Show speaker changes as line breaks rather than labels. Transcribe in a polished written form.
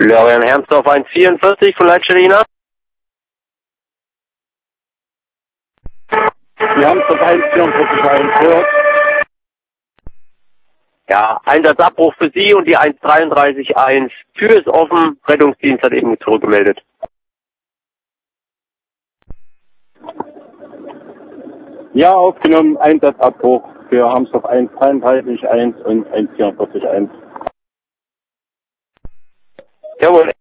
Florian Hermsdorf 144 von Leitstelle Ina.
Wir haben es 144 gehört.
Ja, Einsatzabbruch für Sie und die 133.1. Tür ist offen, Rettungsdienst hat eben zurückgemeldet.
Ja, aufgenommen, Einsatzabbruch für Hamsdorf 133.1 und 144.1.
Jawohl.